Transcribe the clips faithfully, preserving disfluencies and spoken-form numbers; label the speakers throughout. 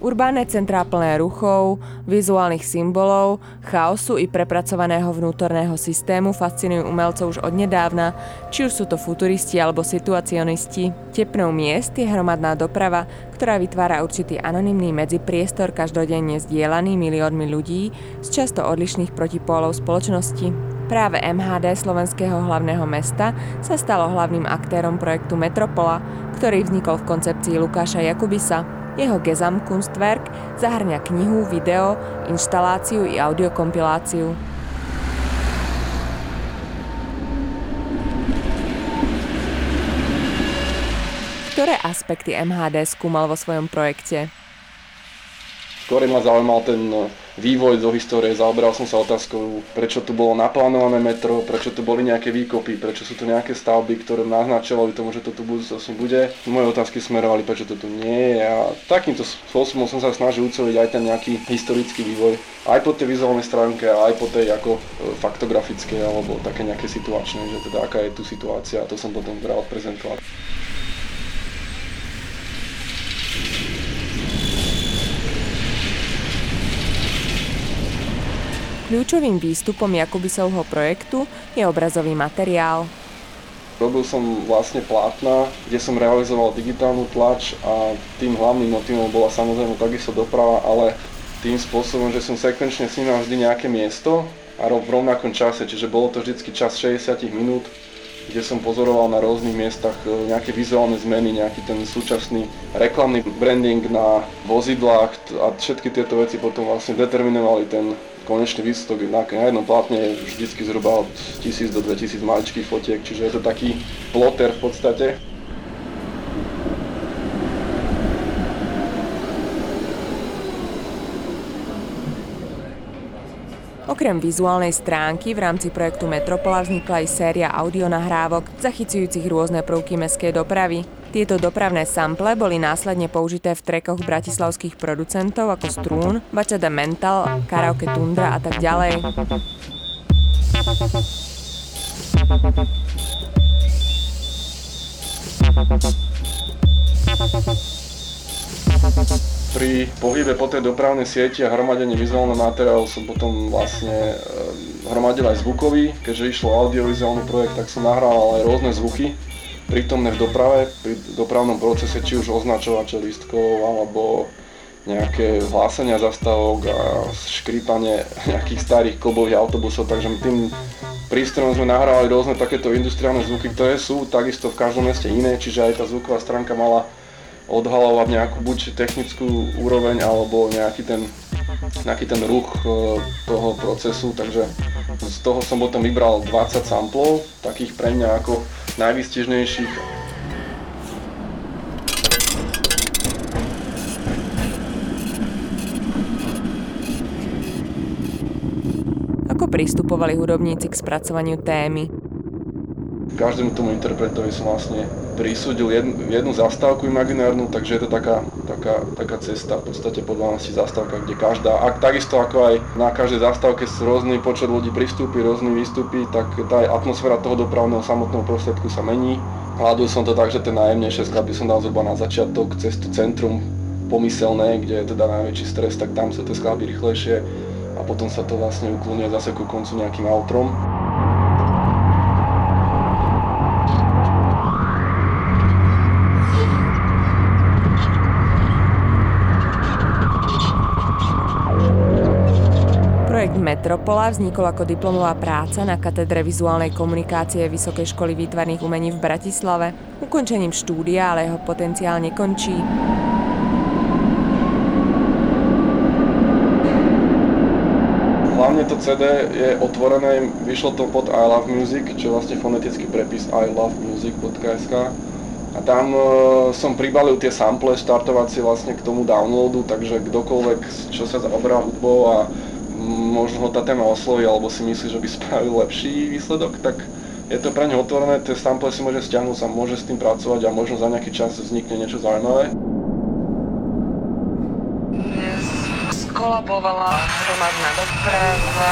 Speaker 1: Urbánne centrá plné ruchov, vizuálnych symbolov, chaosu i prepracovaného vnútorného systému fascinujú umelcov už odnedávna, či už sú to futuristi alebo situacionisti. Tepnou miest je hromadná doprava, ktorá vytvára určitý anonymný medzipriestor každodenne zdieľaný miliónmi ľudí z často odlišných protipólov spoločnosti. Práve em há dé slovenského hlavného mesta sa stalo hlavným aktérom projektu Metropola, ktorý vznikol v koncepcii Lukáša Jakubisa. Jeho Gesamtkunstwerk zahrňa knihu, video, inštaláciu i audiokompiláciu. Ktoré aspekty em há dé skúmal vo svojom projekte?
Speaker 2: Skôr ma zaujímal ten vývoj zo histórie, zaoberal som sa otázkou, prečo tu bolo naplánované metro, prečo tu boli nejaké výkopy, prečo sú tu nejaké stavby, ktoré naznačovali tomu, že to tu budúcnosti bude. Moje otázky smerovali, prečo to tu nie je a takýmto spôsobom som sa snažil uceliť aj ten nejaký historický vývoj, aj po tej vizuálnej stránke, aj po tej ako faktografickej alebo také nejaké situačné, že teda aká je tu situácia a to som potom bral odprezentovať.
Speaker 1: Kľúčovým výstupom Jakubisovho projektu je obrazový materiál.
Speaker 2: Robil som vlastne plátna, kde som realizoval digitálnu tlač a tým hlavným motívom bola samozrejme takisto doprava, ale tým spôsobom, že som sekvenčne snímal vždy nejaké miesto a v rovnakom čase, čiže bolo to vždycky čas šesťdesiat minút, kde som pozoroval na rôznych miestach nejaké vizuálne zmeny, nejaký ten súčasný reklamný branding na vozidlách a všetky tieto veci potom vlastne determinovali ten konečný výsledok. Na jednom plátne je vždycky zhruba od tisíc do dvetisíc maličkých fotiek, čiže je to taký ploter v podstate.
Speaker 1: Okrem vizuálnej stránky v rámci projektu Metropola vznikla aj séria audionahrávok zachycujúcich rôzne prvky mestskej dopravy. Tieto dopravné sample boli následne použité v trackoch bratislavských producentov ako Strún, Bachata Mental, Karaoke Tundra a tak ďalej.
Speaker 2: Pri pohybe po tej dopravnej sieti a hromadení vizuálneho materiálu som potom vlastne hromadil aj zvukový, keďže išlo o audiovizuálny projekt, tak som nahrával aj rôzne zvuky prítomné v doprave, pri dopravnom procese, či už označovače lístkov alebo nejaké hlásenia zastávok a škrípanie nejakých starých klubových autobusov, takže tým prístrojom sme nahrávali rôzne takéto industriálne zvuky, ktoré sú takisto v každom meste iné, čiže aj tá zvuková stránka mala odhalovať nejakú buď technickú úroveň alebo nejaký ten, nejaký ten ruch toho procesu, takže z toho som potom vybral dvadsať samplov, takých pre mňa ako najvýstižnejších.
Speaker 1: Ako pristupovali hudobníci k spracovaniu témy?
Speaker 2: Každému tomu interpretovi som vlastne prisúdil jednu, jednu zastávku imaginárnu, takže je to taká, taká, taká cesta, v podstate po dvanástich zastávkach, kde každá, a takisto ako aj na každej zastávke s rôzny počet ľudí pristúpi, rôzny výstupy, tak tá atmosféra toho dopravného samotného prostriedku sa mení. Hľadil som to tak, že tie najjemnejšie skladby som dal zhruba na začiatok, cez to centrum pomyselné, kde je teda najväčší stres, tak tam sú tie skladby rýchlejšie a potom sa to vlastne uklúnia zase ku koncu nejakým outrom.
Speaker 1: Projekt Metropola vznikol ako diplomová práca na katedre vizuálnej komunikácie Vysokej školy výtvarných umení v Bratislave. Ukončením štúdia ale jeho potenciál nekončí.
Speaker 2: Hlavne to cé dé je otvorené, vyšlo to pod I Love Music, čo je vlastne fonetický prepis i love music bodka es ká. A tam e, som pribalil tie sample štartovacie vlastne k tomu downloadu, takže kdokoľvek, čo sa zaoberá hudbou a možno ho tá téma osloví, alebo si myslí, že by spravil lepší výsledok, tak je to pre neho otvorené, tie sample si môže stiahnuť, sa môže s tým pracovať a možno za nejaký čas vznikne niečo zaujímavé.
Speaker 3: Dnes skolabovala hromadná doprava.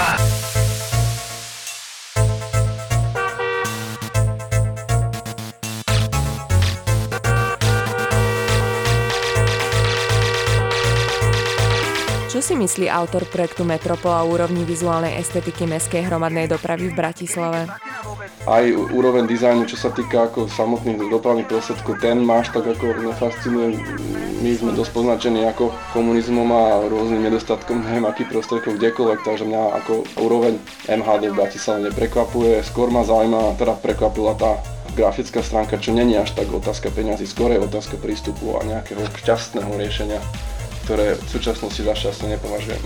Speaker 1: Čo si myslí autor projektu Metropola o úrovni vizuálnej estetiky mestskej hromadnej dopravy v Bratislave?
Speaker 2: Aj úroveň dizajnu, čo sa týka ako samotných dopravných prostriedkov, ten máš tak ako nefascinuje. My sme dosť poznačení ako komunizmom a rôznym nedostatkom, neviem akých prostriedkov kdekoľvek, takže mňa ako úroveň em há dé v Bratislave neprekvapuje. Skôr ma zaujíma, teda prekvapila tá grafická stránka, čo není až tak otázka peňazí, skôr je otázka prístupu a nejakého šťastného riešenia, ktoré v súčasnosti za šťastné nepovažujem.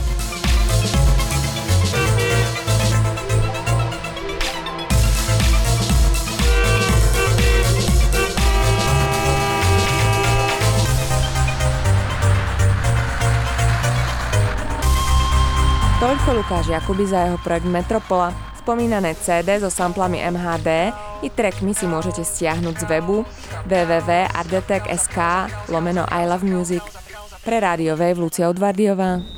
Speaker 1: Toľko Lukáš Jakuby za jeho projekt Metropola. Spomínané cé dé so samplami em há dé i trackmi si môžete stiahnuť z webu w w w bodka ardetek bodka es ká lomeno I Love Music. Pre Rádio Wave Lucia Odvardiová.